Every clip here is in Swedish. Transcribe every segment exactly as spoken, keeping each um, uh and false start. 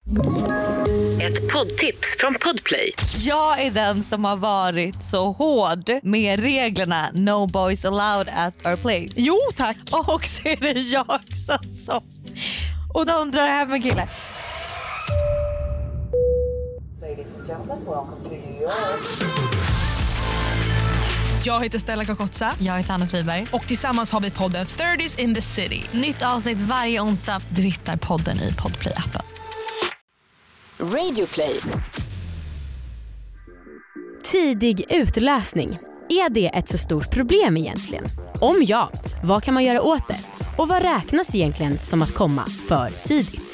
Ett poddtips från Podplay. Jag är den som har varit så hård med reglerna No boys allowed at our place. Jo tack. Och så är det jag som, som, och de drar hem en kille. Jag heter Stella Kakotsa. Jag heter Anna Friberg. Och tillsammans har vi podden thirties in the city. Nytt avsnitt varje onsdag. Du hittar podden i Podplay-appen. Radio Play. Tidig utlösning. Är det ett så stort problem egentligen? Om ja, vad kan man göra åt det? Och vad räknas egentligen som att komma för tidigt?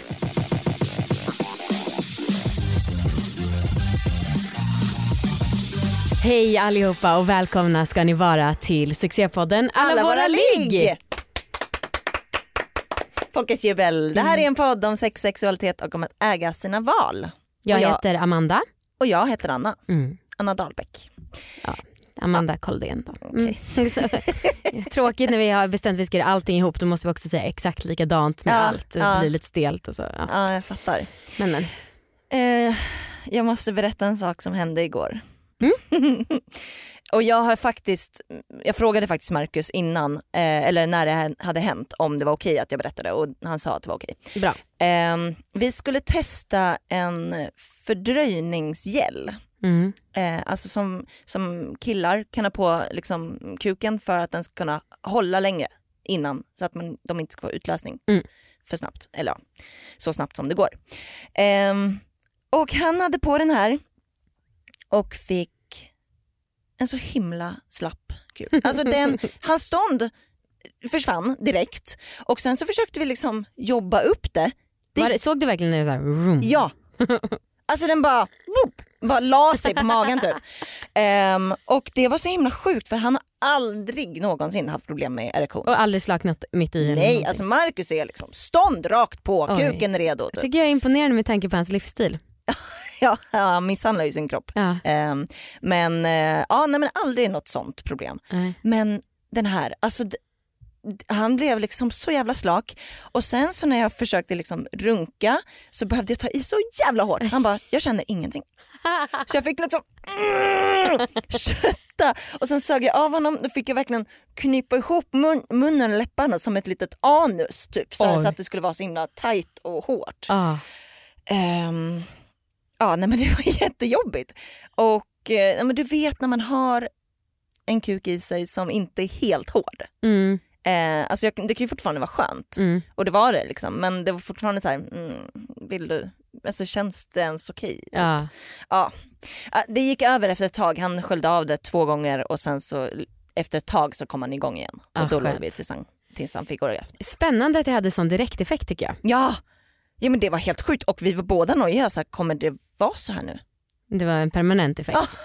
Hej allihopa och välkomna ska ni vara till succépodden Alla, Alla våra ligg! Folkets jubel. Det här är en podd om sex, sexualitet och om att äga sina val. Jag, jag heter Amanda. Och jag heter Anna. Mm. Anna Dahlbäck. Ja, Amanda ja. Koldén då. Mm. Okay. Tråkigt när vi har bestämt att vi ska göra allting ihop. Då måste vi också säga exakt likadant med ja, allt. Det ja. blir lite stelt och så. Ja, ja jag fattar. Men, men. Eh, jag måste berätta en sak som hände igår. Mm? Och jag har faktiskt, jag frågade faktiskt Marcus innan, eh, eller när det hade hänt, om det var okej att jag berättade, och han sa att det var okej. Bra. Eh, vi skulle testa en fördröjningsgel. Mm. Eh, alltså som, som killar kan ha på liksom kuken för att den ska kunna hålla längre innan, så att man, de inte ska få utlösning mm. för snabbt, eller ja, så snabbt som det går. Eh, och han hade på den här och fick en så himla slapp kuk. Alltså den, hans stånd försvann direkt. Och sen så försökte vi liksom jobba upp det. det Var det, såg du verkligen när det så här room? Ja. Alltså den bara, boop, bara la sig på magen typ. Um, och det var så himla sjukt, för han har aldrig någonsin haft problem med erektion. Och aldrig slaknat mitt i. Nej, alltså Marcus är liksom stånd rakt på, Oj. kuken är redo. Typ. Jag tycker jag är imponerande med tanke på hans livsstil. Ja, han misshandlar ju sin kropp. Ja. Um, men, uh, ja, nej, men aldrig något sånt problem. Nej. Men den här, alltså d- han blev liksom så jävla slak. Och sen så när jag försökte liksom runka så behövde jag ta i så jävla hårt. Han bara, jag känner ingenting. Så jag fick liksom mm, kötta. Och sen sög jag av honom. Då fick jag verkligen knypa ihop mun, munnen och läpparna som ett litet anus typ. Så, så att det skulle vara så himla tajt och hårt. Ah. Um, ja, nej, men det var jättejobbigt. Och eh, men du vet när man har en kuk i sig som inte är helt hård. Mm. Eh, alltså jag, det kan ju fortfarande vara skönt. Mm. Och det var det liksom. Men det var fortfarande så här, mm, vill du, alltså känns det ens okej? Typ. Ja. Ja. Det gick över efter ett tag. Han sköljde av det två gånger och sen så efter ett tag så kom han igång igen. Och ah, då låg vi tills han, tills han fick orgasm. Spännande att det hade sån direkteffekt tycker jag. Ja. Ja, men det var helt sjukt. Och vi var båda nojiga, så här, kommer det vara så här nu? Det var en permanent effekt. Ah.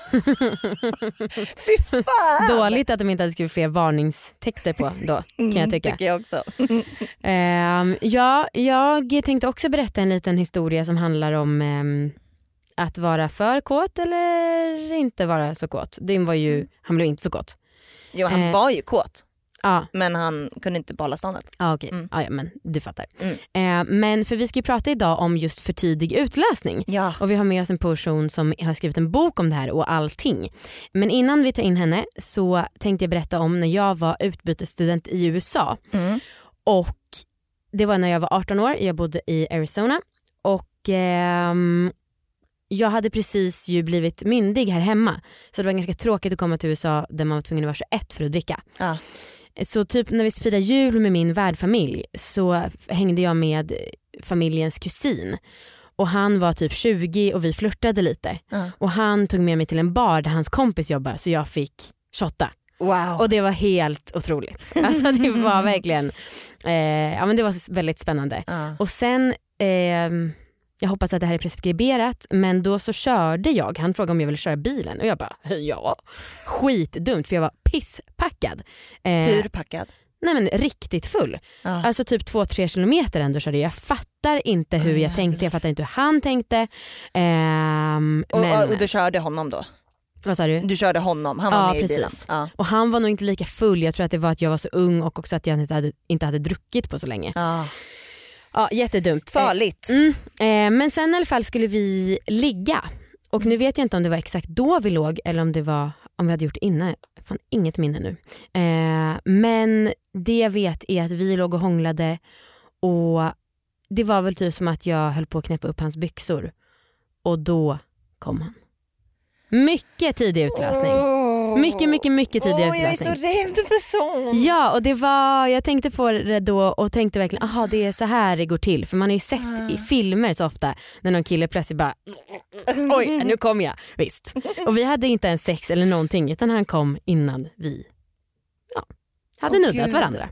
Fy fan! Dåligt att de inte hade skrivit fler varningstexter på då, kan jag tycka. Mm, tycker jag också. um, ja, jag tänkte också berätta en liten historia som handlar om um, att vara för kåt eller inte vara så kåt. Det var ju, han blev inte så kåt. Jo, han eh, var ju kåt. Ja. Men han kunde inte behålla ståndet. Ah, okej. Okay. Mm. Ah, ja, men du fattar. Mm. Eh, men för vi ska ju prata idag om just för tidig utlösning. Ja. Och vi har med oss en person som har skrivit en bok om det här och allting. Men innan vi tar in henne så tänkte jag berätta om när jag var utbytesstudent i U S A. Mm. Och det var när jag var arton år. Jag bodde i Arizona. Och ehm, jag hade precis ju blivit myndig här hemma. Så det var ganska tråkigt att komma till U S A där man var tvungen att vara tjugoett för att dricka. Ja. Så typ när vi firade jul med min värdfamilj så hängde jag med familjens kusin. Och han var typ tjugo och vi flirtade lite. Ja. Och han tog med mig till en bar där hans kompis jobbade så jag fick shotta. Wow. Och det var helt otroligt. Alltså det var verkligen, eh, ja men det var väldigt spännande. Ja. Och sen, eh, jag hoppas att det här är preskriberat, men då så körde jag, han frågade om jag ville köra bilen och jag bara, ja, skitdumt för jag var pisspackad. Eh, Hur packad? Nej men riktigt full. Ja. Alltså typ två tre kilometer ändå körde jag. Jag fattar inte hur oh, jag tänkte, jag fattar inte hur han tänkte. Ehm, och, men... och du körde honom då? Vad sa du? Du körde honom, han var ja, med precis. i bilen. Ja. Och han var nog inte lika full, jag tror att det var att jag var så ung och också att jag inte hade, inte hade druckit på så länge. Ja. Ja, jättedumt. Farligt. Mm, eh, men sen i alla fall skulle vi ligga. Och nu vet jag inte om det var exakt då vi låg eller om det var om vi hade gjort innan. Fan, inget minne nu. Eh, men det jag vet är att vi låg och hånglade och det var väl typ som att jag höll på att knäppa upp hans byxor. Och då kom han. Mycket tidig utlösning. Mycket, mycket, mycket tidig oh, utlösning. Jag är så rädd för sånt. Ja, och det var, jag tänkte på det då och tänkte verkligen, aha, det är så här det går till. För man har ju sett i filmer så ofta när någon kille plötsligt bara, oj, nu kom jag. Visst. Och vi hade inte ens sex eller någonting utan han kom innan vi ja, hade oh, nuddat Gud. varandra.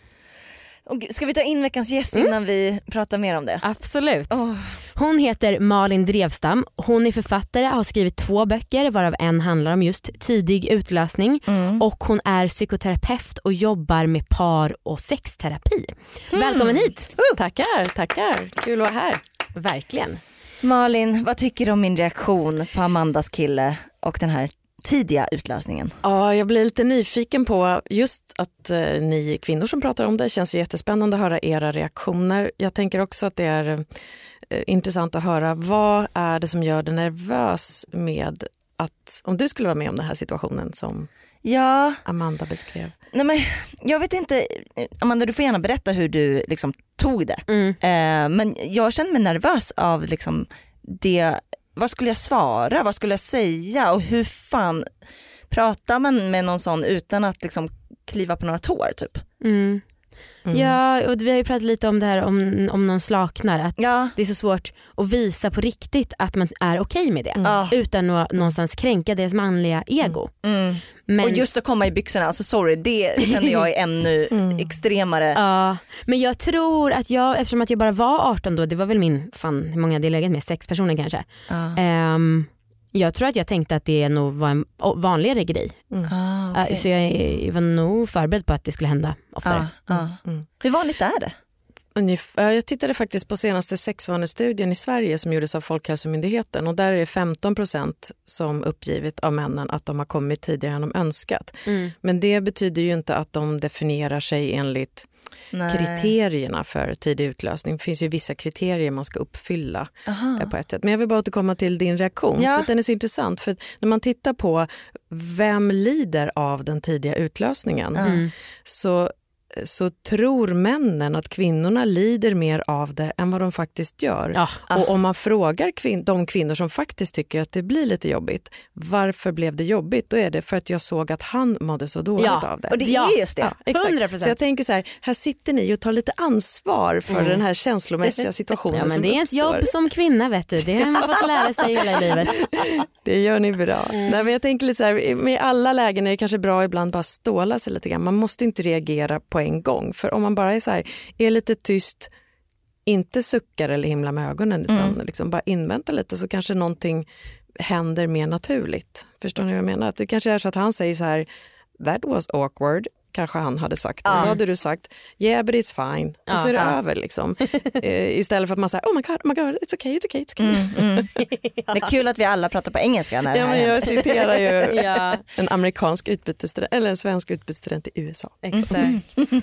Ska vi ta in veckans gäst innan mm. vi pratar mer om det? Absolut. Oh. Hon heter Malin Drevstam. Hon är författare, har skrivit två böcker varav en handlar om just tidig utlösning. Mm. Och hon är psykoterapeut och jobbar med par- och sexterapi. Mm. Välkommen hit! Uh, tackar, tackar. Kul att vara här. Verkligen. Malin, vad tycker du om min reaktion på Amandas kille och den här tidiga utlösningen? Ja, jag blir lite nyfiken på just att eh, ni kvinnor som pratar om det känns ju jättespännande att höra era reaktioner. Jag tänker också att det är eh, intressant att höra vad är det som gör dig nervös med att, om du skulle vara med om den här situationen som ja. Amanda beskrev. Nej, men jag vet inte, Amanda, du får gärna berätta hur du liksom tog det. Mm. Eh, men jag känner mig nervös av liksom det. Vad skulle jag svara? Vad skulle jag säga? Och hur fan pratar man med någon sån utan att liksom kliva på några tår typ? Mm. Mm. Ja, och vi har ju pratat lite om det här om, om någon slaknar. Att ja. Det är så svårt att visa på riktigt att man är okej med det. Mm. Utan att någonstans kränka deras manliga ego. Mm. Men... Och just att komma i byxorna, alltså sorry, det känner jag är ännu mm. extremare. Ja, men jag tror att jag, eftersom att jag bara var arton då, det var väl min, fan hur många hade jag legat med, sex personer kanske. Ja. Um, jag tror att jag tänkte att det nog var en vanligare grej. Mm. Ah, okay. uh, så jag, jag var nog förberedd på att det skulle hända oftare. Ah, ah. Mm. Hur vanligt är det? Ungefär, jag tittade faktiskt på senaste sexvanestudien i Sverige som gjordes av Folkhälsomyndigheten och där är det femton procent som uppgivit av männen att de har kommit tidigare än de önskat. Mm. Men det betyder ju inte att de definierar sig enligt Nej. kriterierna för tidig utlösning. Det finns ju vissa kriterier man ska uppfylla Aha. på ett sätt. Men jag vill bara återkomma till din reaktion ja. för att den är så intressant. För när man tittar på vem lider av den tidiga utlösningen mm. så så tror männen att kvinnorna lider mer av det än vad de faktiskt gör. Ja. Och om man frågar kvin- de kvinnor som faktiskt tycker att det blir lite jobbigt, varför blev det jobbigt? Då är det för att jag såg att han mådde så dåligt ja. av det. Och det är just det. Ja, exakt. hundra procent. Så jag tänker så här, här sitter ni och tar lite ansvar för mm. den här känslomässiga situationen ja, men som det är ett jobb som kvinna, vet du. Det har man fått lära sig hela livet. Det gör ni bra. Mm. Nej, men jag tänker lite så här, med alla lägen är det kanske bra ibland bara ståla sig lite grann. Man måste inte reagera på en gång. För om man bara är så här, är lite tyst, inte suckar eller himla med ögonen utan mm. liksom bara invänta lite så kanske någonting händer mer naturligt. Förstår ni vad jag menar? Att det kanske är så att han säger så här, that was awkward. Kanske han hade sagt. Ja. Då hade du sagt, yeah but it's fine. Ja, och så är det ja. över liksom. eh, istället för att man säger, oh my god, oh my god, it's okay, it's okay, it's okay. Mm, mm. Det är kul att vi alla pratar på engelska när det ja, här men jag händer. citerar ju ja. en amerikansk utbytesstudent eller en svensk utbytesstudent i U S A. Exakt. Mm.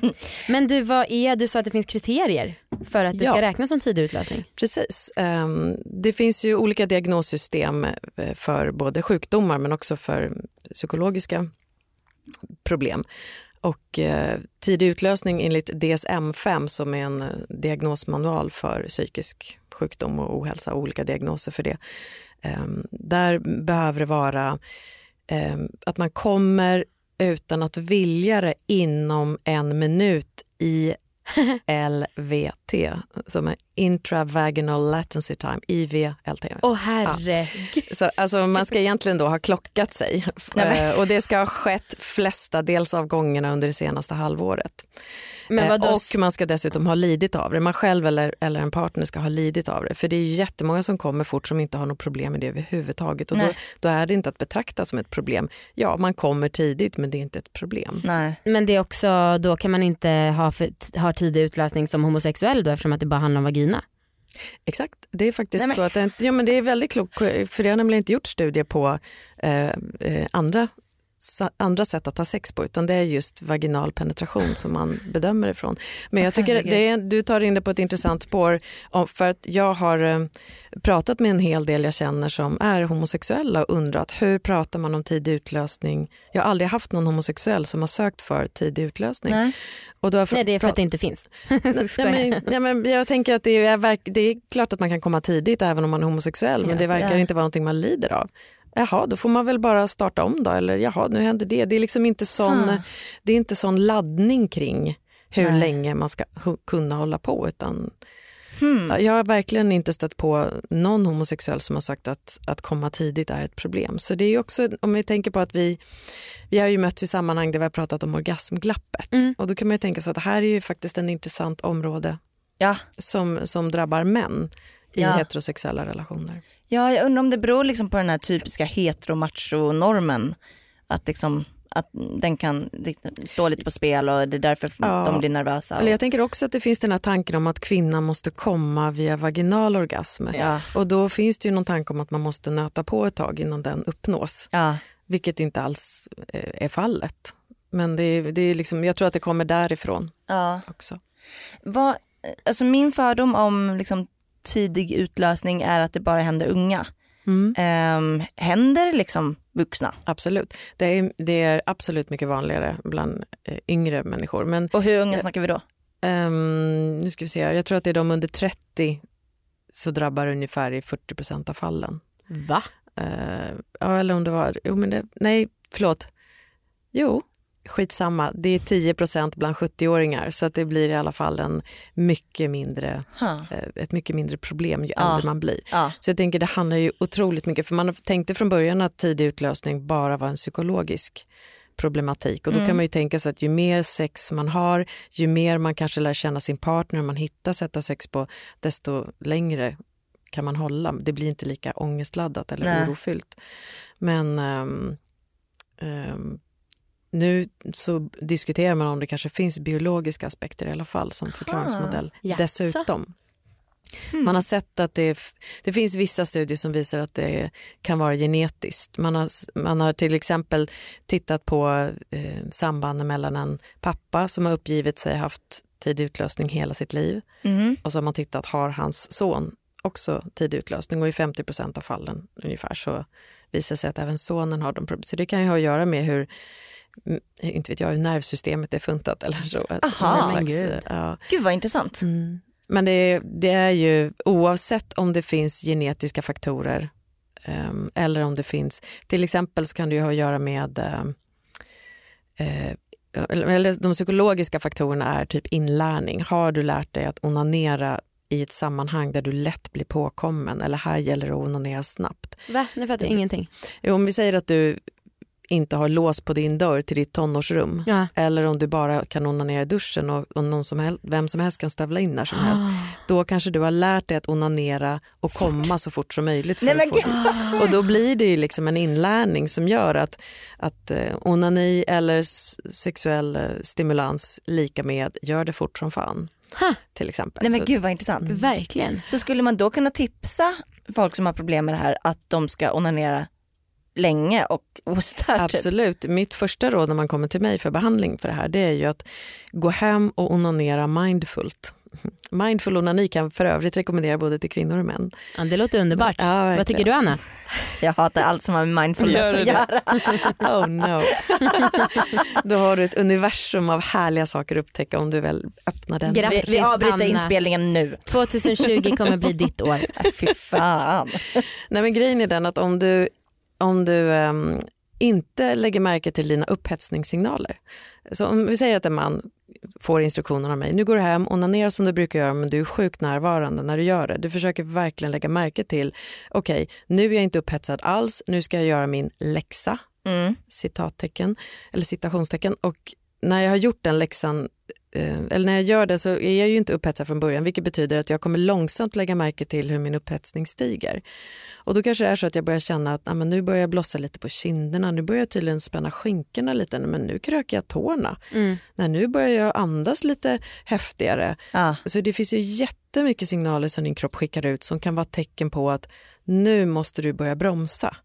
Men du, vad är, du sa att det finns kriterier för att det ja. ska räknas som tidig utlösning. Precis. Um, det finns ju olika diagnossystem för både sjukdomar men också för psykologiska problem. Och eh, tidig utlösning enligt D S M fem som är en eh, diagnosmanual för psykisk sjukdom och ohälsa, olika diagnoser för det. Eh, där behöver det vara eh, att man kommer utan att vilja det inom en minut i L V T som är intravaginal latency time, I V L T. Åh oh, herre. Ja. Så, alltså, man ska egentligen då ha klockat sig Nej, och det ska ha skett flesta dels av gångerna under det senaste halvåret. Men och man ska dessutom ha lidit av det. Man själv eller, eller en partner ska ha lidit av det. För det är ju jättemånga som kommer fort som inte har något problem med det överhuvudtaget. Och då, då är det inte att betrakta som ett problem. Ja, man kommer tidigt men det är inte ett problem. Nej. Men det är också, då kan man inte ha, för, ha tidig utlösning som homosexuell då eftersom att det bara handlar om vagina. Exakt, det är faktiskt Nej, men... så att ja, men det är väldigt klokt för det har nämligen inte gjort studier på eh, eh, andra andra sätt att ha sex på, utan det är just vaginal penetration som man bedömer ifrån. Men jag tycker det är, du tar in det på ett intressant spår, för att jag har eh, pratat med en hel del jag känner som är homosexuella och undrat hur pratar man om tidig utlösning. Jag har aldrig haft någon homosexuell som har sökt för tidig utlösning. Nej, och då har Nej det är för att det inte finns. nej, men, nej, men jag tänker att det är, verk, det är klart att man kan komma tidigt även om man är homosexuell, men yes, det verkar yeah. inte vara någonting man lider av. Jaha, då får man väl bara starta om då, eller jaha, nu händer det. Det är liksom inte sån, huh. det är inte sån laddning kring hur Nej. länge man ska h- kunna hålla på, utan hmm. jag har verkligen inte stött på någon homosexuell som har sagt att, att komma tidigt är ett problem. Så det är också, om vi tänker på att vi, vi har ju mötts i sammanhang där vi har pratat om orgasmglappet, mm. och då kan man ju tänka sig att det här är ju faktiskt en intressant område ja. som, som drabbar män i ja. heterosexuella relationer. Ja, jag undrar om det beror liksom på den här typiska hetero-macho-normen. Att, liksom, att den kan stå lite på spel och det är därför ja. de blir nervösa. Och... Eller jag tänker också att det finns den här tanken om att kvinnan måste komma via vaginal orgasm. Ja. Och då finns det ju någon tanke om att man måste nöta på ett tag innan den uppnås. Ja. Vilket inte alls är fallet. Men det är, det är liksom, jag tror att det kommer därifrån ja. också. Vad, alltså min fördom om liksom tidig utlösning är att det bara händer unga. Mm. Um, händer liksom vuxna? Absolut. Det är, det är absolut mycket vanligare bland eh, yngre människor. Men, och hur unga snackar vi då? Um, nu ska vi se. Jag tror att det är de under trettio så drabbar ungefär i fyrtio procent av fallen. Va? Uh, ja, eller om det var... Jo, men det, nej, förlåt. Jo. Skitsamma, det är tio procent bland sjuttio-åringar, så att det blir i alla fall en mycket mindre, huh. ett mycket mindre problem ju ja. äldre man blir. Ja. Så jag tänker det handlar ju otroligt mycket, för man tänkte från början att tidig utlösning bara var en psykologisk problematik, och då mm. kan man ju tänka sig att ju mer sex man har, ju mer man kanske lär känna sin partner, man hittar sätt att sex på, desto längre kan man hålla. Det blir inte lika ångestladdat eller Nej. orofyllt. Men um, um, nu så diskuterar man om det kanske finns biologiska aspekter i alla fall som förklaringsmodell. Ah, dessutom. Mm. Man har sett att det, det finns vissa studier som visar att det kan vara genetiskt. Man har, man har till exempel tittat på eh, sambanden mellan en pappa som har uppgivit sig haft tidig utlösning hela sitt liv. Mm. Och så har man tittat, har hans son också tidig utlösning, och i femtio procent av fallen ungefär så visar sig att även sonen har de problem. Så det kan ju ha att göra med hur inte vet jag hur nervsystemet är funtat eller så. Aha, slags, gud. Ja. Gud vad intressant. Mm. Men det, det är ju oavsett om det finns genetiska faktorer um, eller om det finns, till exempel så kan det ju ha att göra med uh, eller de psykologiska faktorerna är typ inlärning. Har du lärt dig att onanera i ett sammanhang där du lätt blir påkommen, eller här gäller det att onanera snabbt? Va? Nu fattar jag ingenting. Jo, om vi säger att du inte har lås på din dörr till ditt tonårsrum, ja. eller om du bara kan onanera i duschen och, och någon som helst, vem som helst kan stövla in när som helst, då kanske du har lärt dig att onanera och komma fort. så fort som möjligt för Nej, att få. Och då blir det ju liksom en inlärning som gör att, att eh, onani eller sexuell stimulans lika med gör det fort som fan. Ha. Till exempel. Nej men gud vad intressant. Mm. Verkligen. Så skulle man då kunna tipsa folk som har problem med det här att de ska onanera länge och ostört? Absolut. Mitt första råd när man kommer till mig för behandling för det här, det är ju att gå hem och onanera mindfullt. Mindful onani kan för övrigt rekommendera både till kvinnor och män. Ja, det låter underbart. Ja, vad tycker du, Anna? Jag hatar allt som har med mindfulness att göra. Oh no. Då har du ett universum av härliga saker att upptäcka om du väl öppnar den. Grattis, vi, vi avbryter Anna. Inspelningen nu. tjugo kommer bli ditt år. Fy fan. Nej, men grejen är den att om du om du um, inte lägger märke till dina upphetsningssignaler. Så om vi säger att en man får instruktioner av mig, nu går du hem, onanera som du brukar göra, men du är sjukt närvarande när du gör det. Du försöker verkligen lägga märke till, okej, okay, nu är jag inte upphetsad alls, nu ska jag göra min läxa, mm. citattecken, eller citationstecken, och när jag har gjort den läxan, eller när jag gör det så är jag ju inte upphetsad från början, vilket betyder att jag kommer långsamt lägga märke till hur min upphetsning stiger. Och då kanske det är så att jag börjar känna att ah, men nu börjar jag blossa lite på kinderna, nu börjar jag tydligen spänna skinkorna lite, men nu kröker jag tårna. Mm. Nej, nu börjar jag andas lite häftigare. Ah. Så det finns ju jättemycket signaler som din kropp skickar ut som kan vara tecken på att nu måste du börja bromsa.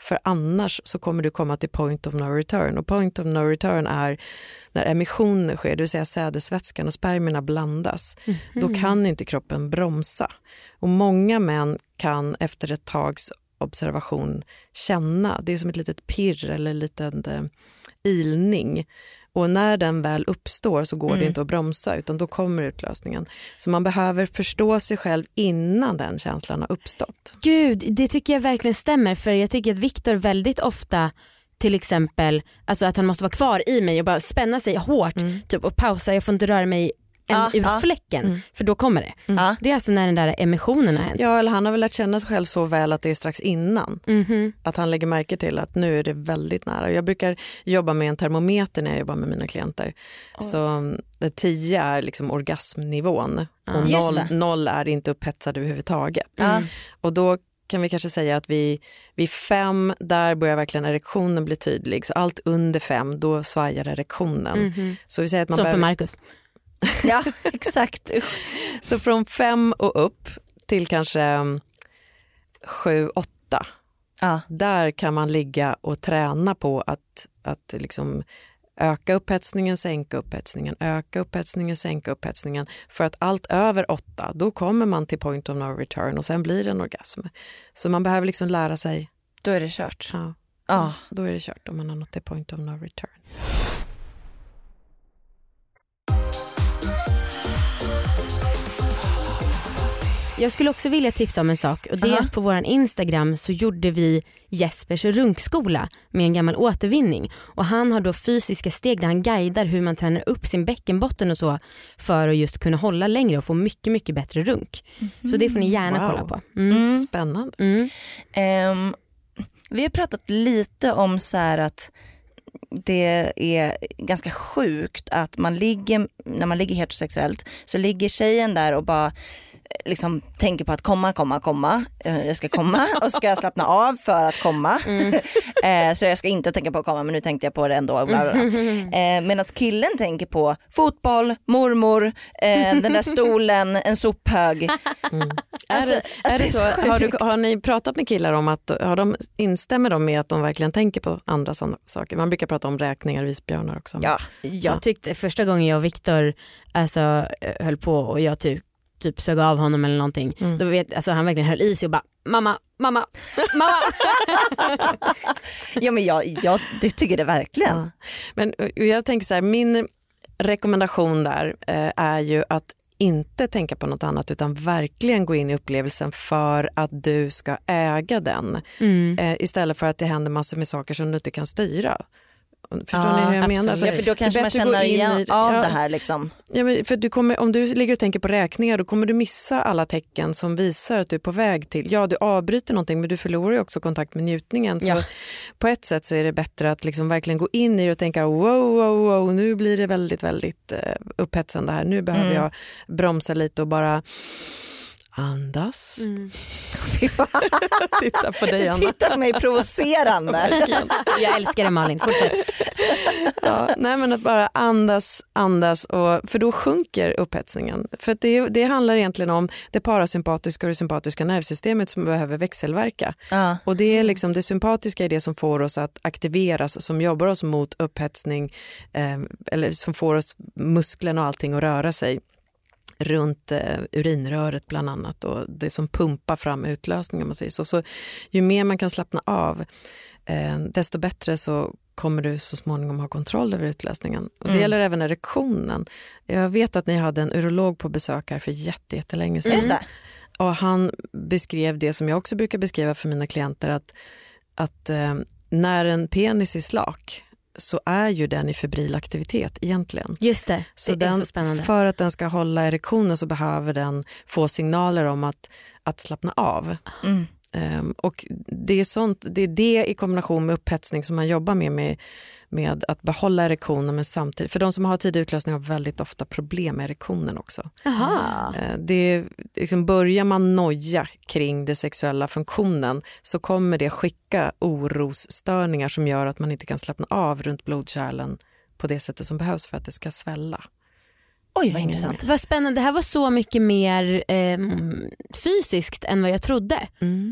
för annars så kommer du komma till point of no return. Och point of no return är när emissioner sker, det vill säga sädesvätskan och spermierna blandas. Mm. Då kan inte kroppen bromsa. Och många män kan efter ett tags observation känna, det är som ett litet pirr eller en liten eh, ilning. Och när den väl uppstår så går mm. det inte att bromsa utan då kommer utlösningen. Så man behöver förstå sig själv innan den känslan har uppstått. Gud, det tycker jag verkligen stämmer, för jag tycker att Viktor väldigt ofta till exempel, alltså att han måste vara kvar i mig och bara spänna sig hårt mm. typ, och pausa, jag får inte röra mig en, ja, ur ja. fläcken Mm. för då kommer det. Mm. Det är alltså när den där emotionen har hänt. Ja, eller han har väl lärt känna sig själv så väl att det är strax innan. Mm-hmm. Att han lägger märke till att nu är det väldigt nära. Jag brukar jobba med en termometer när jag jobbar med mina klienter. Oh. Så tio är liksom orgasmnivån ah. och noll, noll är inte upphetsad överhuvudtaget. Mm. Och då kan vi kanske säga att vi vid fem, där börjar verkligen erektionen bli tydlig. Så allt under fem, då svajar erektionen. Mm-hmm. Så vi säger att man Som behöver... för Marcus. Ja, exakt. Så från fem och upp till kanske sju, åtta. Ja. Där kan man ligga och träna på att, att liksom öka upphetsningen, sänka upphetsningen, öka upphetsningen, sänka upphetsningen. För att allt över åtta, då kommer man till point of no return och sen blir det en orgasm. Så man behöver liksom lära sig. Då är det kört. Ja, ja. Då är det kört om man har nått till point of no return. Jag skulle också vilja tipsa om en sak, och det är att på våran Instagram så gjorde vi Jespers runkskola med en gammal återvinning, och han har då fysiska steg där han guidar hur man tränar upp sin bäckenbotten och så för att just kunna hålla längre och få mycket mycket bättre runk. Mm. Så det får ni gärna wow. kolla på. Mm. Mm. Spännande. Mm. Um, vi har pratat lite om så här att det är ganska sjukt att man ligger, när man ligger heterosexuellt så ligger tjejen där och bara liksom tänker på att komma, komma, komma. Jag ska komma och ska jag slappna av för att komma. Mm. eh, så jag ska inte tänka på att komma, men nu tänkte jag på det ändå. Bla bla bla. Eh, medan killen tänker på fotboll, mormor, eh, den där stolen, en sophög. Mm. Alltså, är det, är det så, har, du, har ni pratat med killar om att, har de, instämmer de med att de verkligen tänker på andra sådana saker? Man brukar prata om räkningar och isbjörnar också. Ja. Jag tyckte första gången jag och Viktor alltså, höll på och jag typ typ sög av honom eller någonting. Mm. Då vet, alltså, han verkligen höll i sig och bara mamma, mamma, mamma. Ja, men jag, jag det tycker det verkligen. Ja. Men jag tänker så här, min rekommendation där eh, är ju att inte tänka på något annat utan verkligen gå in i upplevelsen för att du ska äga den. Mm. Eh, istället för att det händer massor med saker som du inte kan styra. Förstår ja, ni hur jag absolut. menar? Så ja, för då kanske man känner igen i, av ja, det här liksom. Ja, men för du kommer, om du ligger och tänker på räkningar då kommer du missa alla tecken som visar att du är på väg till. Ja, du avbryter någonting men du förlorar ju också kontakt med njutningen. Så ja. På ett sätt så är det bättre att liksom verkligen gå in i det och tänka wow, wow, wow, nu blir det väldigt, väldigt uh, upphetsande här. Nu behöver mm. jag bromsa lite och bara andas. Mm. Titta på dig, Anna. Titta på mig provocerande. Jag älskar det, Malin. Fortsätt. Ja, nej, men att bara andas, andas och, för då sjunker upphetsningen. För det, det handlar egentligen om det parasympatiska och det sympatiska nervsystemet som behöver växelverka. Ja. Och det är liksom det sympatiska är det som får oss att aktiveras, som jobbar oss mot upphetsning eh, eller som får oss musklerna och allting att röra sig runt eh, urinröret bland annat och det som pumpar fram utlösning om man säger så. Så ju mer man kan slappna av eh, desto bättre så kommer du så småningom ha kontroll över utlösningen. Och det mm. gäller även erektionen. Jag vet att ni hade en urolog på besök här för jätte, jättelänge sedan. Just det. Och han beskrev det som jag också brukar beskriva för mina klienter att, att eh, när en penis är slak så är ju den i febril aktivitet egentligen. Just det, så det den, är så spännande. För att den ska hålla erektionen så behöver den få signaler om att, att slappna av. Mm. Um, och det är, sånt, det är det i kombination med upphetsning som man jobbar med, med med att behålla erektionen men samtidigt, för de som har tidig utlösning har väldigt ofta problem med erektionen också. Aha. Det är, liksom, börjar man noja kring den sexuella funktionen så kommer det skicka orosstörningar som gör att man inte kan slappna av runt blodkärlen på det sättet som behövs för att det ska svälla. Oj, vad intressant. Vad spännande, det här var så mycket mer eh, fysiskt än vad jag trodde. Mm.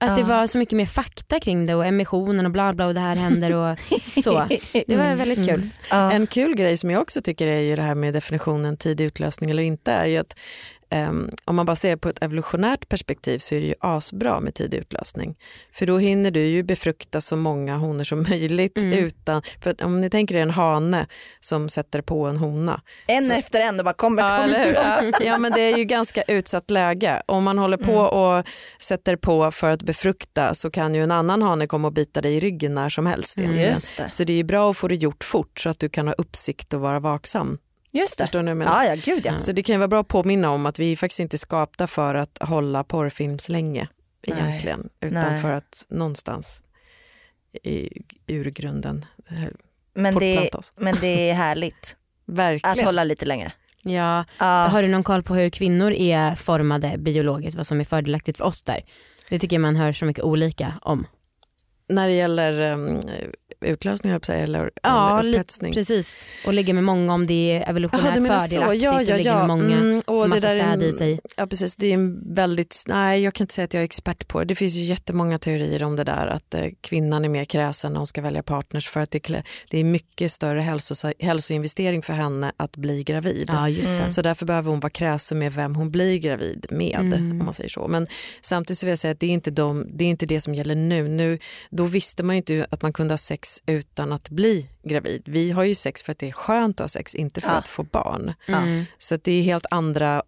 Att Ja. det var så mycket mer fakta kring det och emissionen och bla bla och det här händer och så. Det var väldigt kul. Ja. En kul grej som jag också tycker är ju det här med definitionen tidig utlösning eller inte är ju att um, om man bara ser på ett evolutionärt perspektiv så är det ju asbra med tidig utlösning. För då hinner du ju befrukta så många honor som möjligt Mm. utan, för att om ni tänker er en hane som sätter på en hona. En så, efter en och bara kommer, ja, kommer, eller hur? kommer. Ja, ja men det är ju ganska utsatt läge. Om man håller på och sätter på för att befrukta så kan ju en annan hane komma och bita dig i ryggen när som helst. Mm, egentligen. just det. Så det är ju bra att få det gjort fort så att du kan ha uppsikt och vara vaksam. Just det. Förstår ni vad jag menar? Ja, ja, gud ja. Så det kan ju vara bra att påminna om att vi faktiskt inte är skapta för att hålla porrfilms länge egentligen. Utan Nej. för att någonstans i urgrunden eh, Men det, fortplanta oss. men det är härligt Verkligen. att hålla lite längre. Ja. Ja. Har du någon koll på hur kvinnor är formade biologiskt, vad som är fördelaktigt för oss där? Det tycker jag man hör så mycket olika om. När det gäller um, utlösning eller, Ja, eller li- upphetsning. precis. Och ligga med många om det är Jaha, evolutionärt du menar så. fördelaktigt Ja, och ja, ligga ja. med många Mm, och får det massa där är säd i en- sig. Ja precis, det är en väldigt, nej jag kan inte säga att jag är expert på det. Det finns ju jättemånga teorier om det där att eh, kvinnan är mer kräsen när hon ska välja partners för att det, klä- det är mycket större hälso, hälsoinvestering för henne att bli gravid. Ja, just det. Så därför behöver hon vara kräsen med vem hon blir gravid med Mm. om man säger så. Men samtidigt så vill jag säga att det är inte, de, det, är inte det som gäller nu. nu. Då visste man ju inte att man kunde ha sex utan att bli gravid. Vi har ju sex för att det är skönt att ha sex, inte för Ja. att få barn. Mm. Så att det är helt andra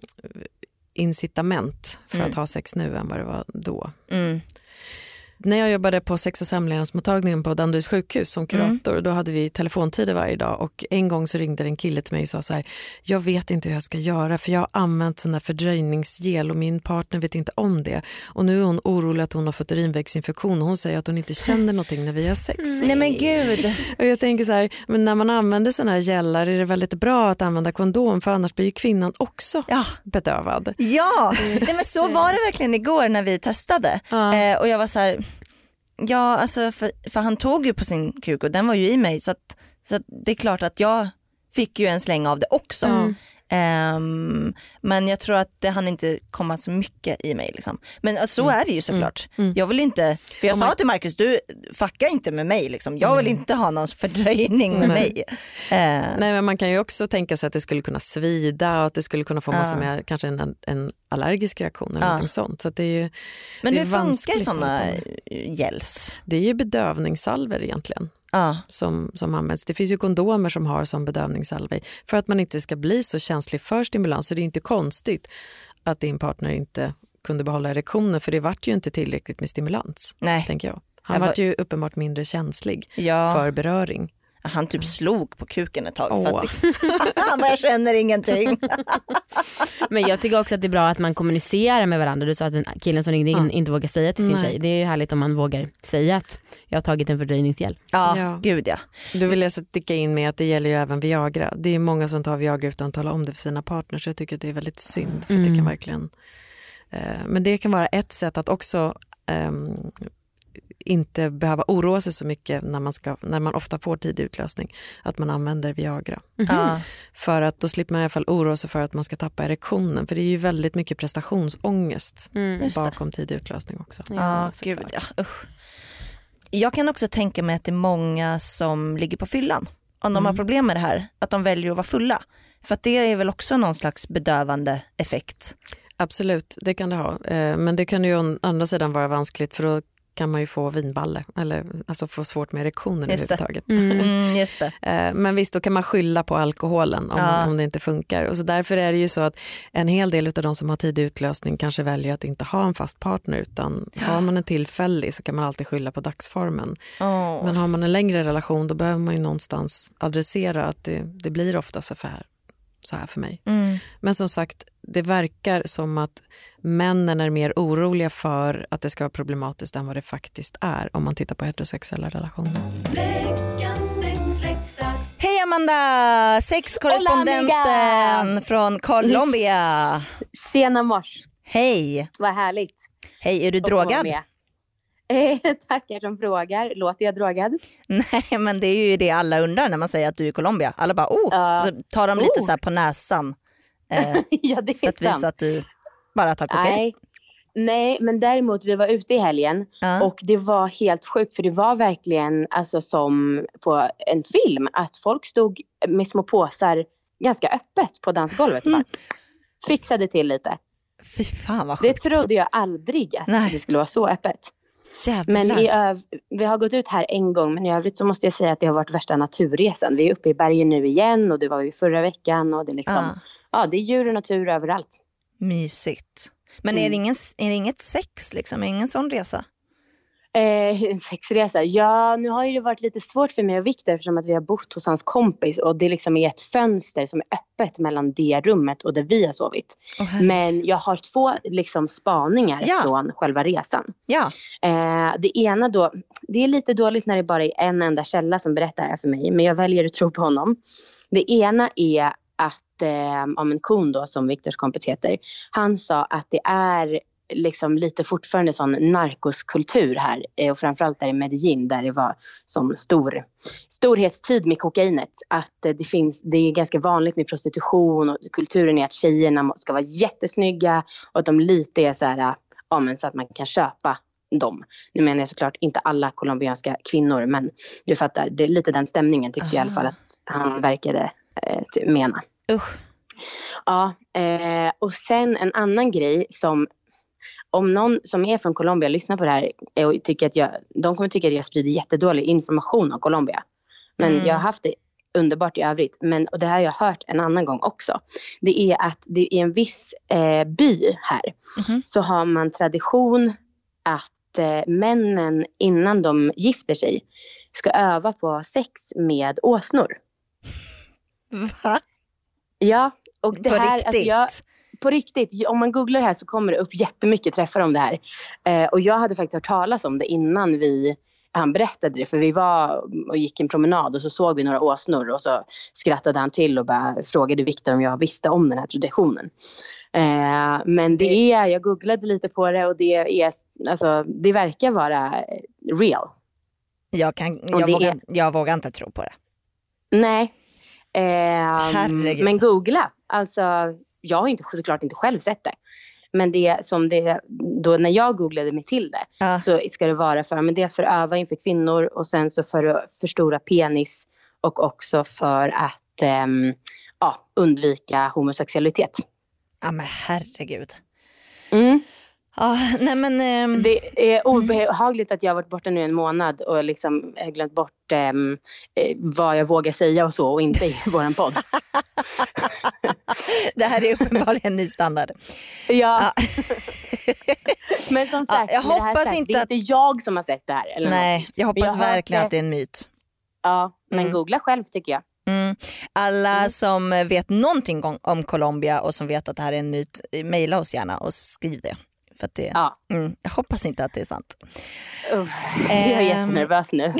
incitament för Mm. att ha sex nu än vad det var då. Mm. När jag jobbade på sex- och samlevnadsmottagningen på Danderyds sjukhus som kurator, Mm. då hade vi telefontider varje dag och en gång så ringde en kille till mig och sa så här: jag vet inte hur jag ska göra för jag har använt sån där fördröjningsgel och min partner vet inte om det. Och nu är hon orolig att hon har fått urinvägsinfektion och hon säger att hon inte känner någonting när vi har sex. Nej men gud. Och jag tänker så här, men när man använder såna här gällar är det väldigt bra att använda kondom för annars blir ju kvinnan också Ja. bedövad. Ja, nej, men så var det verkligen igår när vi testade. Ja. Eh, och jag var så här, ja alltså för, för han tog ju på sin kuk och den var ju i mig så att, så att det är klart att jag fick ju en släng av det också. Mm. Ehm, men jag tror att det hann inte komma så mycket i mig liksom. Men alltså, så är det ju såklart. Mm. Jag vill inte, för jag Om sa man- till Marcus, du fucka inte med mig liksom. Jag vill inte ha någon fördröjning med mig. Eh, Nej, men man kan ju också tänka sig att det skulle kunna svida och att det skulle kunna få massa Ja. med kanske en, en allergisk reaktion eller Ja. någonting sånt. Så att det är ju, men det hur är funkar vanskligt att sådana hålla på gels? det är ju bedövningssalver egentligen Ja. som, som används. Det finns ju kondomer som har som bedövningssalver för att man inte ska bli så känslig för stimulans. Så det är inte konstigt att din partner inte kunde behålla erektionen för det vart ju inte tillräckligt med stimulans, Nej. tänker jag. Han Jag var- vart ju uppenbart mindre känslig Ja. för beröring. Han typ slog på kuken ett tag för Åh. att liksom, han bara, jag känner ingenting. Men jag tycker också att det är bra att man kommunicerar med varandra. Du sa att den killen som ringde in Ja. inte vågar säga till sin Nej. tjej. Det är ju härligt om man vågar säga att jag har tagit en fördröjningsgel. Ja, Ja. gud ja. Då vill jag sticka in med att det gäller ju även Viagra. Det är många som tar Viagra utan att tala om det för sina partners. Jag tycker att det är väldigt synd för Mm. det kan verkligen eh, men det kan vara ett sätt att också ehm, inte behöva oroa sig så mycket när man, ska, när man ofta får tidig utlösning att man använder Viagra. Ja. För att då slipper man i alla fall oroa sig för att man ska tappa erektionen för det är ju väldigt mycket prestationsångest Mm. Just det. bakom tidig utlösning också. Ja, gud ja. Usch. Jag kan också tänka mig att det är många som ligger på fyllan. Om de Mm. har problem med det här, att de väljer att vara fulla. För att det är väl också någon slags bedövande effekt. Absolut, det kan det ha. Eh, Men det kan ju å andra sidan vara vanskligt för då kan man ju få vinballe eller alltså få svårt med erektionen Just det. överhuvudtaget. Mm, just det. Eh, Men visst, då kan man skylla på alkoholen om, Ja. om det inte funkar. Och så därför är det ju så att en hel del av de som har tidig utlösning kanske väljer att inte ha en fast partner utan har man en tillfällig så kan man alltid skylla på dagsformen. Oh. Men har man en längre relation då behöver man ju någonstans adressera att det, det blir ofta så här, så här för mig. Mm. Men som sagt, det verkar som att männen är mer oroliga för att det ska vara problematiskt än vad det faktiskt är om man tittar på heterosexuella relationer. Hej Amanda, sexkorrespondenten från Colombia. Tjena mors, Hej. vad härligt Hej, är du att få vara drogad? med. Eh, tackar som frågar. Låter jag drogad? Nej, men det är ju det alla undrar när man säger att du är i Colombia. Alla bara, oh, Ja. så tar de lite Oh. så här på näsan. Eh, Ja, det för är att visa sant. att du bara tar kokain. Nej, nej, men däremot vi var ute i helgen Ja. och det var helt sjukt för det var verkligen alltså, som på en film att folk stod med små påsar ganska öppet på dansgolvet. Bara. Fixade till lite. Fy fan vad Det sjukt. trodde jag aldrig att Nej. det skulle vara så öppet. Jävlar. Men i öv- vi har gått ut här en gång, men i övrigt så måste jag säga att det har varit värsta naturresan. Vi är uppe i bergen nu igen och det var vi förra veckan och det är liksom, Ja. ja, det är djur och natur överallt. Mysigt. Men är, det ingen, är det inget sex liksom? Är det ingen sån resa? Eh, en sexresa. Ja, nu har ju det varit lite svårt för mig och Victor eftersom att vi har bott hos hans kompis och det liksom är ett fönster som är öppet mellan det rummet och där vi har sovit. Oh, herregud. Men jag har två liksom spaningar Ja. från själva resan. Ja. Eh, det ena då, det är lite dåligt när det bara är en enda källa som berättar det här för mig, men jag väljer att tro på honom. Det ena är att eh, om en kon då, som Victors kompis heter, han sa att det är liksom lite fortfarande sån narkoskultur här eh, och framförallt där i Medellin där det var som stor storhetstid med kokainet, att eh, det finns, det är ganska vanligt med prostitution och kulturen är att tjejerna må- ska vara jättesnygga och att de lite är så här, eh, ja, men så att man kan köpa dem. Nu menar jag såklart inte alla colombianska kvinnor, men du fattar, det är lite den stämningen tyckte jag i alla fall att han verkade eh, ty- mena. Usch. Ja, eh, och sen en annan grej som om någon som är från Colombia lyssnar på det här och tycker att jag, de kommer tycka att jag sprider jättedålig information om Colombia. Men Mm. jag har haft det underbart i övrigt. Men, och det här har jag hört en annan gång också. Det är att det är en viss eh, by här. Mhm. Så har man tradition att eh, männen innan de gifter sig ska öva på sex med åsnor. Va? Ja, och det På här, riktigt? alltså jag, på riktigt, om man googlar det här så kommer det upp jättemycket träffar om det här. Eh, och jag hade faktiskt hört talas om det innan vi, han berättade det. För vi var och gick en promenad och så såg vi några åsnor och så skrattade han till och bara frågade Victor om jag visste om den här traditionen. Eh, men det är, jag googlade lite på det och det är, alltså det verkar vara real. Jag, kan, Och jag, det vågar, är- jag vågar inte tro på det. Nej. Eh, Herregud. men googla. Alltså, jag har inte, såklart inte själv sett det. Men det som det, då när jag googlade mig till det Ja. så ska det vara för, men dels för att öva inför kvinnor och sen så för att förstora penis och också för att ehm, ja, undvika homosexualitet. Ja men herregud. Mm. Ja, nej men... ehm, Det är obehagligt att jag har varit borta nu en månad och liksom har glömt bort ehm, eh, vad jag vågar säga och så och inte i våran podd. det här är uppenbarligen en ny standard. Ja. Men som Ja, sagt, jag med det här hoppas sagt, inte det är att- inte jag som har sett det här. Eller Nej, något. jag hoppas Men jag har verkligen hört att det är en myt. Ja, men Mm. googla själv tycker jag. Mm. Alla som vet någonting om, om Colombia och som vet att det här är en myt, mejla oss gärna och skriv det. För att det Ja. mm, jag hoppas inte att det är sant. Uff, jag är Ehm. jättenervös nu.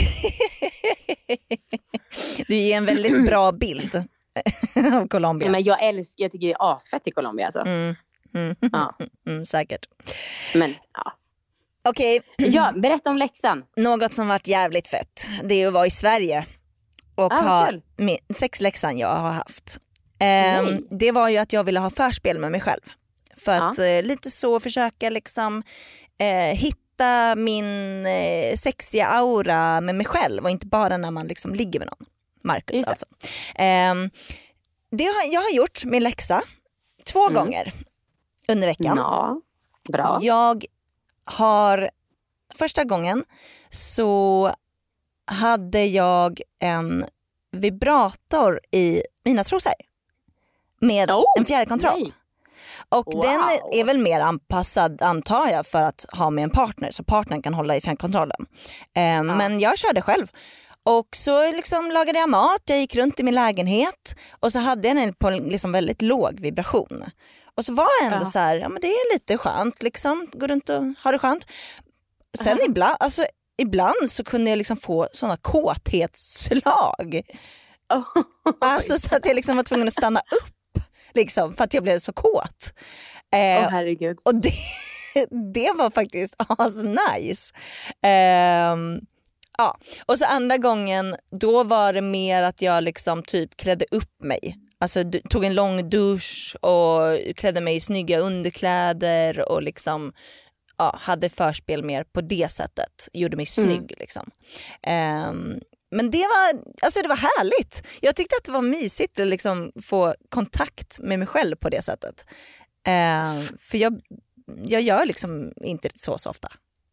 Du ger en väldigt bra bild av Colombia. Men jag älskar, jag tycker det är asfett i Colombia. Alltså. Mm. Mm. Ja. Mm, säkert. Men ja. Okej, ja, berätta om läxan. något som varit jävligt fett, det är att vara i Sverige och Ah, ha kul. med, sexläxan jag har haft. Ehm, Nej. det var ju att jag ville ha förspel med mig själv. För att Ja. eh, lite så försöka liksom eh, hitta min eh, sexiga aura med mig själv och inte bara när man liksom ligger med någon. Marcus Just det. alltså. Ehm, det har, jag har gjort min läxa två Mm. gånger under veckan. Ja, bra. Jag har, första gången så hade jag en vibrator i mina trosor med Oh, en fjärrkontroll. nej. Och Wow. den är väl mer anpassad antar jag för att ha med en partner så partnern kan hålla i fjärrkontrollen. Eh, Men jag körde själv. Och så liksom lagade jag mat, jag gick runt i min lägenhet och så hade jag den på en liksom väldigt låg vibration. Och så var jag ändå Ja. så här, ja men det är lite skönt liksom, gå runt och ha det skönt. Sen ibland, alltså, ibland så kunde jag liksom få sådana kåthetsslag. Alltså så att jag liksom var tvungen att stanna upp liksom, för att jag blev så kåt. Åh Eh, herregud. och det, det var faktiskt as nice. Ehm, ja. Och så andra gången då var det mer att jag liksom typ klädde upp mig. Alltså d- tog en lång dusch och klädde mig i snygga underkläder och liksom ja, hade förspel mer på det sättet. Gjorde mig snygg Mm. liksom. Um, men det var, alltså det var härligt. Jag tyckte att det var mysigt att liksom få kontakt med mig själv på det sättet. Uh, för jag, jag gör liksom inte det så, så ofta.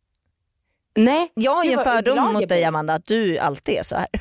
Nej, Jag har ju det en var fördom glad mot jag dig, blev. Amanda, att du alltid är så här.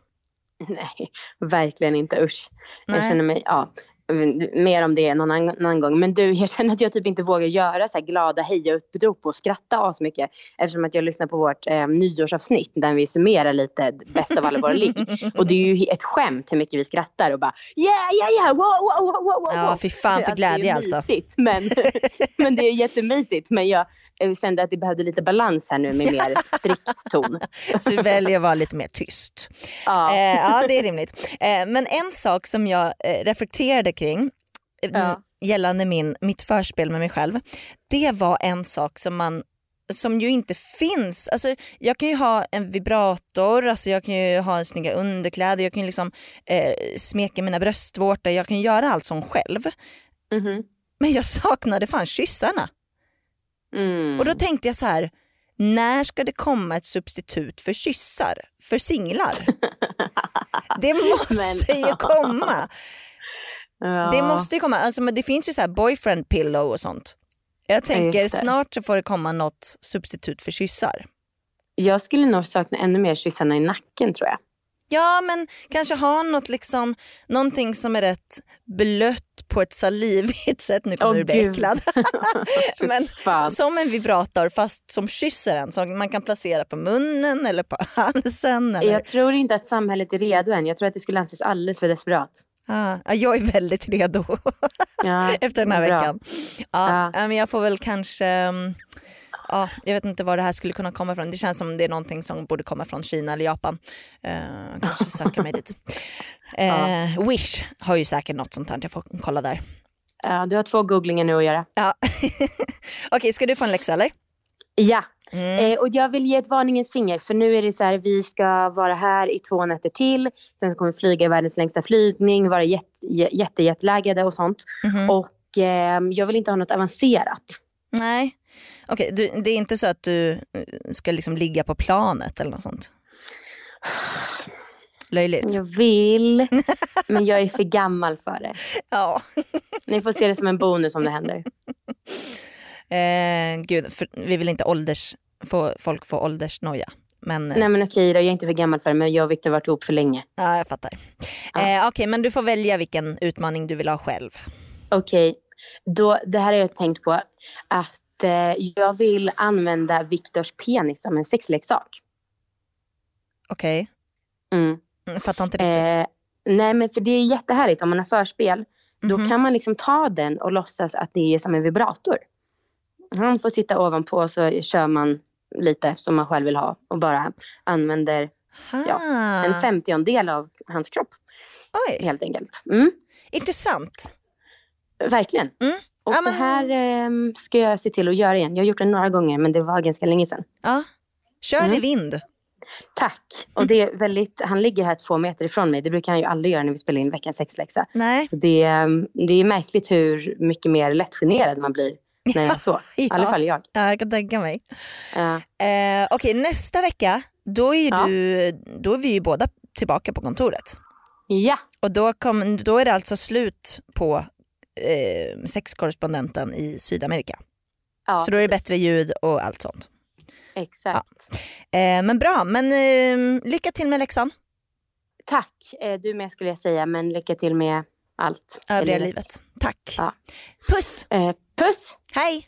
Nej, verkligen inte, usch. Nej. Jag känner mig, ja, mer om det någon annan, annan gång. Men du, jag känner att jag typ inte vågar göra så här glada heja-upprop och skratta asmycket. Eftersom att jag lyssnar på vårt eh, nyårsavsnitt där vi summerar lite bäst av alla våra ligg. Och det är ju ett skämt hur mycket vi skrattar och bara yeah, yeah, yeah, wow, wow, wow, wow. Ja, fy fan för glädje alltså. Det är mysigt, men, men det är jättemysigt. Men jag eh, kände att det behövde lite balans här nu med mer strikt ton. Så du väljer att vara lite mer tyst. Ja. Eh, ja, det är rimligt. Eh, men en sak som jag eh, reflekterade kring eh, Ja. gällande min, mitt förspel med mig själv, det var en sak som man som ju inte finns. Alltså, jag kan ju ha en vibrator, alltså jag kan ju ha en snygga underkläder, jag kan ju liksom eh, smeka mina bröstvårtor, jag kan ju göra allt som själv. Mhm. Men jag saknade fan kyssarna. Mm. Och då tänkte jag så här, när ska det komma ett substitut för kyssar, för singlar? Det måste Men- ju komma. Ja. Det måste ju komma. Alltså, men det finns ju så här boyfriend pillow och sånt. Jag tänker just det. snart så får det komma något substitut för kyssar. Jag skulle nog sakna ännu mer kyssarna i nacken, tror jag. Ja, men kanske ha något liksom, någonting som är rätt blött på ett salivigt sätt. Nu kommer Åh, du bli Gud. äcklad. Fy Men fan. som en vibrator fast som kysser en. Som man kan placera på munnen eller på halsen. Eller... Jag tror inte att samhället är redo än. Jag tror att det skulle anses alldeles för desperat. Ah, ja, jag är väldigt redo Ja, efter den här bra. veckan. Ja, Ja. Men jag får väl kanske... mm, Ja, jag vet inte var det här skulle kunna komma från. Det känns som det är någonting som borde komma från Kina eller Japan. Uh, kanske söka mig dit. Uh, Wish har ju säkert något sånt här. Jag får kolla där. Ja, du har två googlingar nu att göra. Ja. Okej, okay, ska du få en läxa eller? Ja, Mm. eh, och jag vill ge ett varningens finger. För nu är det så här, vi ska vara här i två nätter till. Sen så kommer vi flyga i världens längsta flygning. Vara jätte, jätte, jättelägade och sånt. Mhm. Och eh, jag vill inte ha något avancerat. Nej. Okej, okay, det är inte så att du ska liksom ligga på planet eller något sånt? Löjligt. Jag vill, men jag är för gammal för det. Ja. Ni får se det som en bonus om det händer. Eh, gud, för, vi vill inte ålders, få, folk få åldersnoja. Men, eh, Nej men okej då, jag är inte för gammal för det, men jag och Victor har varit ihop för länge. ja, jag fattar. Ja. Eh, Okej, okay, men du får välja vilken utmaning du vill ha själv. Okej, då, det här har jag tänkt på. Att eh, jag vill använda Victors penis som en sexleksak. Okej, Mm. okay. Jag fattar inte riktigt. Eh, nej men för det är jättehärligt om man har förspel. Då Mhm. kan man liksom ta den och låtsas att det är som en vibrator. Han får sitta ovanpå och så kör man lite som man själv vill ha. Och bara använder ja, Ah. en femtiondel av hans kropp Oj, helt enkelt. Mm, intressant. verkligen. Mm. Och Ja, det men- här eh, ska jag se till att göra igen. Jag har gjort det några gånger men det var ganska länge sedan. Ja. Kör Mm. i vind. Tack. Och det är väldigt, han ligger här två meter ifrån mig. Det brukar han ju aldrig göra när vi spelar in veckans sexläxa. Nej. Så det, eh, det är märkligt hur mycket mer lättgenerad man blir när jag är så. I Ja. alla fall jag. Ja, jag kan tänka mig. Ja. Eh, Okej, okay, nästa vecka då är, ju Ja. du, då är vi ju båda tillbaka på kontoret. Ja. Och då, kom, då är det alltså slut på eh, sexkorrespondenten i Sydamerika. ja. Så då är det bättre ljud och allt sånt. Exakt. Eh, men bra, men eh, lycka till med läxan. Tack. Eh, du med skulle jag säga, men lycka till med allt. i Övriga livet. Tack. Ja. Puss. Eh, puss. Hej.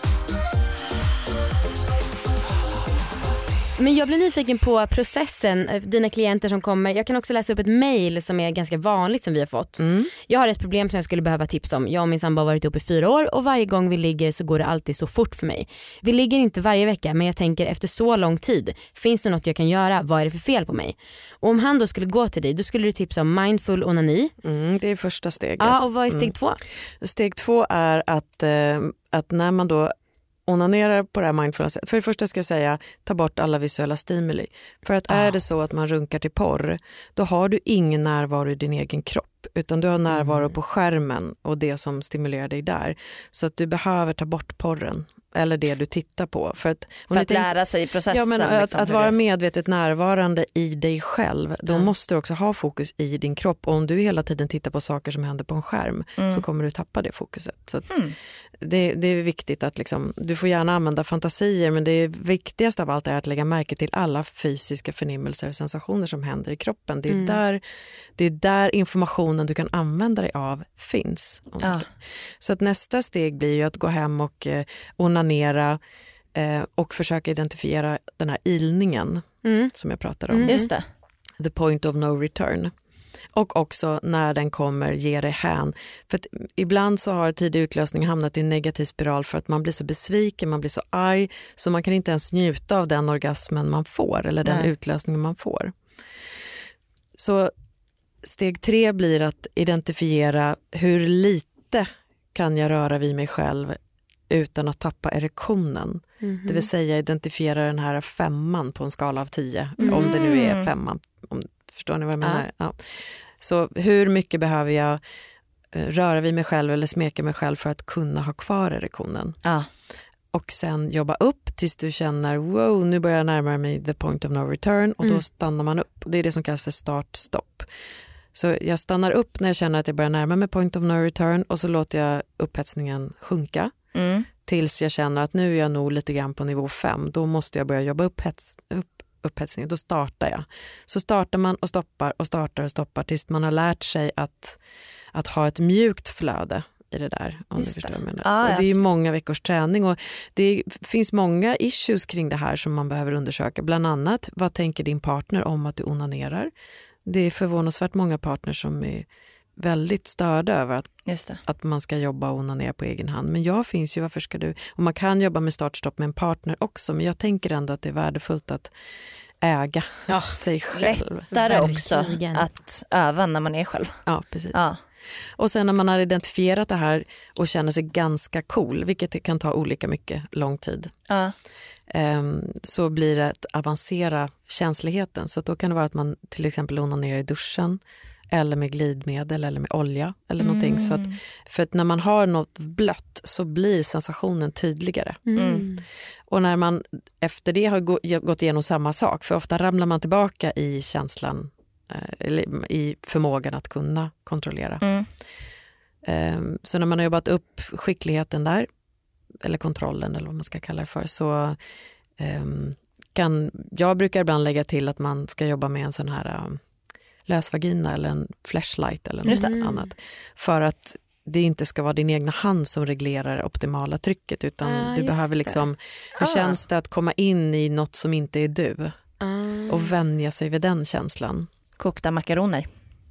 Men jag blir nyfiken på processen, eh, dina klienter som kommer. Jag kan också läsa upp ett mejl som är ganska vanligt som vi har fått. Mm. Jag har ett problem som jag skulle behöva tips om. Jag och min sambo har varit ihop i fyra år och varje gång vi ligger så går det alltid så fort för mig. Vi ligger inte varje vecka, men jag tänker efter så lång tid, finns det något jag kan göra? Vad är det för fel på mig? Och om han då skulle gå till dig, då skulle du tipsa om mindful onani. Mm, det är första steget. Ja, och vad är steg Mm. två? Steg två är att, eh, att när man då onanerar på det här mindfulness, för det första ska jag säga, ta bort alla visuella stimuli. För att är det så att man runkar till porr, då har du ingen närvaro i din egen kropp, utan du har närvaro på skärmen och det som stimulerar dig där. Så att du behöver ta bort porren eller det du tittar på. För att, för att tänk, lära sig processen. Ja, men att, liksom, att vara medvetet närvarande i dig själv, då mm. måste du också ha fokus i din kropp. Och om du hela tiden tittar på saker som händer på en skärm mm. så kommer du tappa det fokuset. Så att mm. det, det är viktigt att liksom, du får gärna använda fantasier, men det viktigaste av allt är att lägga märke till alla fysiska förnimmelser och sensationer som händer i kroppen. Det är, mm. där, det är där informationen du kan använda dig av finns. Ja. Så att nästa steg blir ju att gå hem och eh, onanera eh, och försöka identifiera den här ilningen mm. som jag pratade om. Mm. Just det. The point of no return. Och också när den kommer ge dig hän. För att ibland så har tidig utlösning hamnat i en negativ spiral för att man blir så besviken, man blir så arg så man kan inte ens njuta av den orgasmen man får eller den Nej. utlösningen man får. Så steg tre blir att identifiera hur lite kan jag röra vid mig själv utan att tappa erektionen. Mm-hmm. Det vill säga identifiera den här femman på en skala av tio. Mm. Om det nu är femman. Om, förstår ni vad jag menar? Ja. Ja. Så hur mycket behöver jag röra vid mig själv eller smeka mig själv för att kunna ha kvar erektionen? Ja. Och sen jobba upp tills du känner wow, nu börjar jag närma mig the point of no return. Och mm. då stannar man upp. Det är det som kallas för start-stopp. Så jag stannar upp när jag känner att jag börjar närma mig point of no return och så låter jag upphetsningen sjunka mm. tills jag känner att nu är jag nog lite grann på nivå fem. Då måste jag börja jobba upp, hets, upp upphetsningen. Då startar jag. Så startar man och stoppar och startar och stoppar tills man har lärt sig att, att ha ett mjukt flöde i det där. Om Just du förstår det. vad jag Ah, och det är ju många veckors träning och det finns många issues kring det här som man behöver undersöka. Bland annat, vad tänker din partner om att du onanerar? Det är förvånansvärt många partners som är väldigt störda över att, Just det. att man ska jobba och onanera på egen hand. Men jag finns ju, varför ska du? Och man kan jobba med startstopp med en partner också, men jag tänker ändå att det är värdefullt att äga ja, sig själv. Lättare också att öva när man är själv. Ja, precis. Ja. Och sen när man har identifierat det här och känner sig ganska cool, vilket kan ta olika mycket lång tid. Ja. Så blir det att avancera känsligheten. Så då kan det vara att man till exempel onanerar i duschen eller med glidmedel eller med olja eller mm. någonting. Så att, för att när man har något blött så blir sensationen tydligare. Mm. Och när man efter det har gått igenom samma sak, för ofta ramlar man tillbaka i känslan eller i förmågan att kunna kontrollera. Mm. Så när man har jobbat upp skickligheten där eller kontrollen eller vad man ska kalla det för, så um, kan jag brukar ibland lägga till att man ska jobba med en sån här um, lösvagina eller en flashlight eller något mm. annat, för att det inte ska vara din egna hand som reglerar det optimala trycket, utan ah, du behöver liksom det. hur ah. känns det att komma in i något som inte är du ah. och vänja sig vid den känslan. Kokta makaroner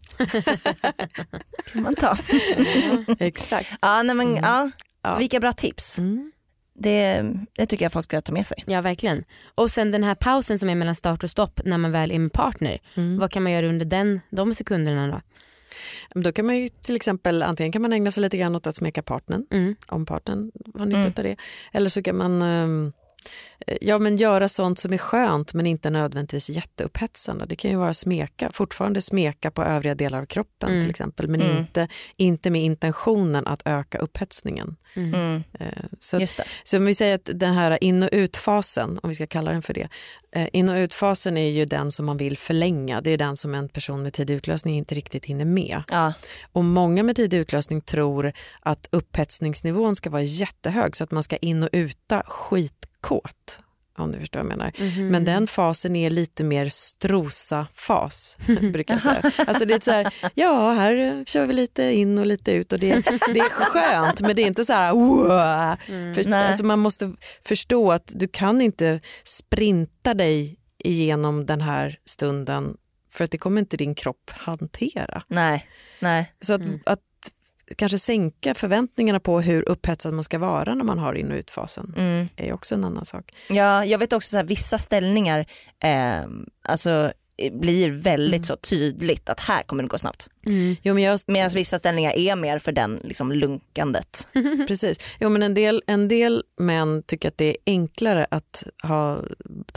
kan man ta. Exakt. Ja, nej, men, mm. ja. Ja. Vilka bra tips. Mm. Det, det tycker jag folk ska ta med sig. Ja, verkligen. Och sen den här pausen som är mellan start och stopp när man väl är med partner. Mm. Vad kan man göra under den, de sekunderna då? Då kan man ju till exempel, antingen kan man ägna sig lite grann åt att smeka partnern, mm. om partnern har nytta mm. av det. Eller så kan man um, ja, men göra sånt som är skönt men inte nödvändigtvis jätteupphetsande. Det kan ju vara smeka, fortfarande smeka på övriga delar av kroppen mm. till exempel, men mm. inte, inte med intentionen att öka upphetsningen. Mm. Så, Just det. så om vi säger att den här in- och utfasen, om vi ska kalla den för det, in- och utfasen är ju den som man vill förlänga. Det är den som en person med tidig utlösning inte riktigt hinner med. Ja. Och många med tidig utlösning tror att upphetsningsnivån ska vara jättehög så att man ska in- och uta skitkåt, om du förstår vad jag menar. Mm-hmm. Men den fasen är lite mer strosa-fas, brukar jag säga. Alltså det är så här, ja, här kör vi lite in och lite ut och det, det är skönt, men det är inte så här wow. Mm. För, alltså man måste förstå att du kan inte sprinta dig igenom den här stunden, för att det kommer inte din kropp hantera. Nej, nej. Så att, mm. att kanske sänka förväntningarna på hur upphetsad man ska vara när man har in- och utfasen mm. är också en annan sak. Ja, jag vet också att vissa ställningar eh, alltså blir väldigt mm. så tydligt att här kommer det gå snabbt. Mm. Jo, men jag... Medan vissa ställningar är mer för den liksom lunkandet. Precis. Jo, men en del, en del män tycker att det är enklare att ha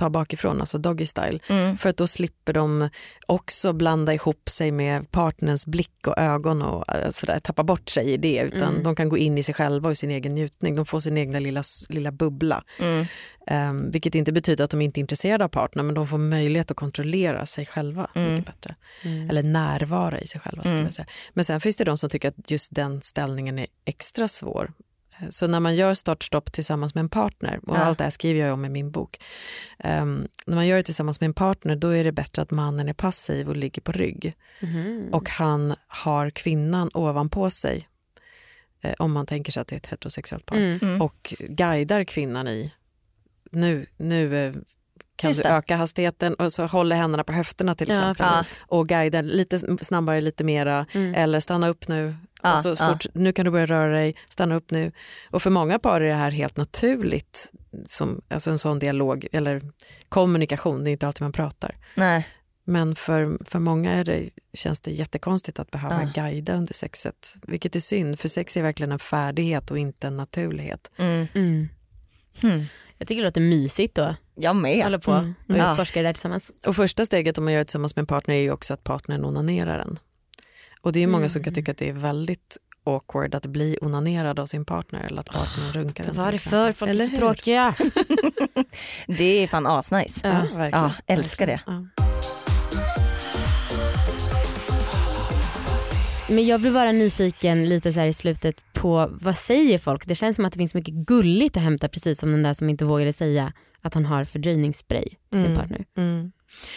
ta bakifrån, alltså doggy style. Mm. För att då slipper de också blanda ihop sig med partners blick och ögon och sådär, tappa bort sig i det, utan Mm. de kan gå in i sig själva och sin egen njutning. De får sin egna lilla, lilla bubbla. Mm. Um, vilket inte betyder att de inte är intresserade av partner, men de får möjlighet att kontrollera sig själva Mm. mycket bättre. Mm. Eller närvara i sig själva skulle Mm. jag säga. Men sen finns det de som tycker att just den ställningen är extra svår. Så när man gör startstopp tillsammans med en partner, och Ja. allt det här skriver jag om i min bok. Um, när man gör det tillsammans med en partner, då är det bättre att mannen är passiv och ligger på rygg. Mhm. Och han har kvinnan ovanpå sig. Eh, om man tänker sig att det är ett heterosexuellt par. Mm. Mm. Och guidar kvinnan i nu, nu eh, kan Just du det. öka hastigheten, och så håller händerna på höfterna till Ja, exempel. precis. Och guidar lite snabbare, lite mera. Mm. Eller stanna upp nu. Ja, och så ja. fort, nu kan du börja röra dig, stanna upp nu. Och för många par är det här helt naturligt, som, alltså en sån dialog eller kommunikation, det är inte alltid man pratar. Nej. Men för, för många är det, känns det jättekonstigt att behöva Ja. guida under sexet. Vilket är synd, för sex är verkligen en färdighet och inte en naturlighet. Mm. Mm. Hmm. Jag tycker det låter mysigt då. Jag med. Hålla på Mm. och Ja. utforska det där tillsammans. Och första steget om man gör det tillsammans med en partner är ju också att partnern onanerar den. Och det är ju många som kan tycka att det är väldigt awkward att bli onanerad av sin partner, eller att partnern runkar den. till Varför? exempel. Folk är Eller så hur? tråkiga. Det är fan asnice. Ja. Ja, verkligen. Ja, älskar det. Ja. Men jag blir bara nyfiken lite så här i slutet på vad säger folk? Det känns som att det finns mycket gulligt att hämta, precis som den där som inte vågade säga att han har fördröjningsspray till sin Mm. partner. Mm.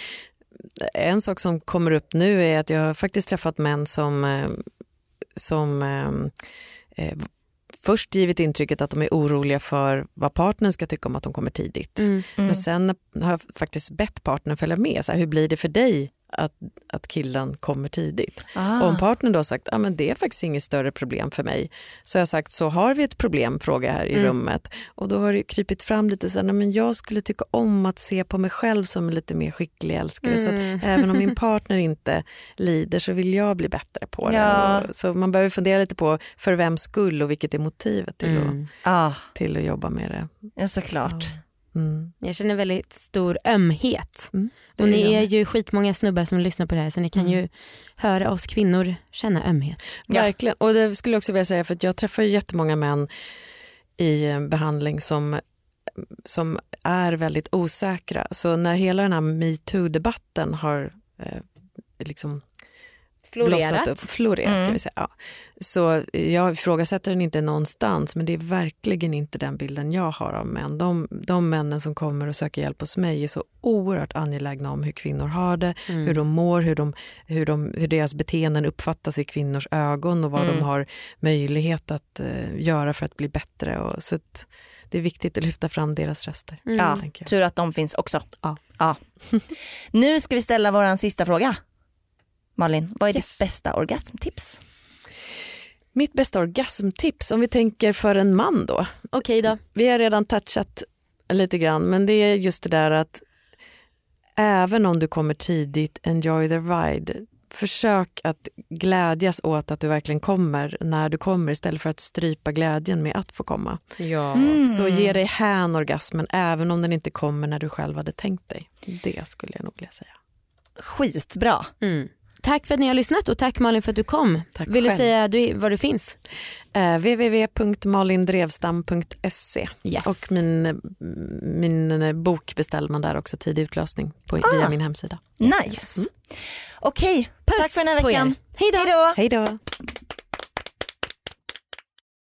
En sak som kommer upp nu är att jag har faktiskt träffat män som, eh, som eh, eh, först givit intrycket att de är oroliga för vad partnern ska tycka om att de kommer tidigt. Mm. Mm. Men sen har jag faktiskt bett partnern följa med. Så här, hur blir det för dig att, att killen kommer tidigt? Ah. Och om partnern då har sagt att ah, det är faktiskt inget större problem för mig, så har jag sagt, så har vi ett problem, fråga här i Mm. rummet. Och då har det krypit fram lite så här, nej, men jag skulle tycka om att se på mig själv som en lite mer skicklig älskare. Så Mm. att även om min partner inte lider så vill jag bli bättre på det. Ja. Och, så man behöver fundera lite på för vems skull och vilket är motivet till, Mm. Ah, att, till att jobba med det. ja, såklart. Mm. Jag känner väldigt stor ömhet. Mm. Det Och ni jag är med. ju skitmånga snubbar som lyssnar på det här, så ni kan Mm. ju höra oss kvinnor känna ömhet. Ja. Verkligen, och det skulle jag också vilja säga, för att jag träffar ju jättemånga män i en behandling som, som är väldigt osäkra. Så när hela den här MeToo-debatten har eh, liksom blossat upp, florerat Mm. kan vi säga. Ja. Så jag ifrågasätter den inte någonstans, men det är verkligen inte den bilden jag har av män. De, de männen som kommer och söker hjälp hos mig är så oerhört angelägna om hur kvinnor har det, Mm. hur de mår, hur, de, hur, de, hur deras beteenden uppfattas i kvinnors ögon och vad Mm. de har möjlighet att eh, göra för att bli bättre. Och, så att det är viktigt att lyfta fram deras röster. Mm. Ja, tänker jag. tur att de finns också. Ja. Ja. Nu ska vi ställa våran sista fråga. Malin, vad är Yes. ditt bästa orgasmtips? Mitt bästa orgasmtips, om vi tänker för en man då. Okej då. Vi har redan touchat lite grann, men det är just det där att även om du kommer tidigt, enjoy the ride. Försök att glädjas åt att du verkligen kommer när du kommer, istället för att strypa glädjen med att få komma. Ja. Mm. Så ge dig hän orgasmen även om den inte kommer när du själv hade tänkt dig. Det skulle jag nog vilja säga. Skitbra. Mm. Tack för att ni har lyssnat, och tack Malin för att du kom. Tack Vill du själv. säga du, var du finns? Eh, w w w punkt malindrevstam punkt se. Yes. Och min, min bok beställer man där också, tidig utlösning på, via min hemsida. Nice. Okej, Puss tack för den här på er. veckan. Hej då. Hej då. Hej då!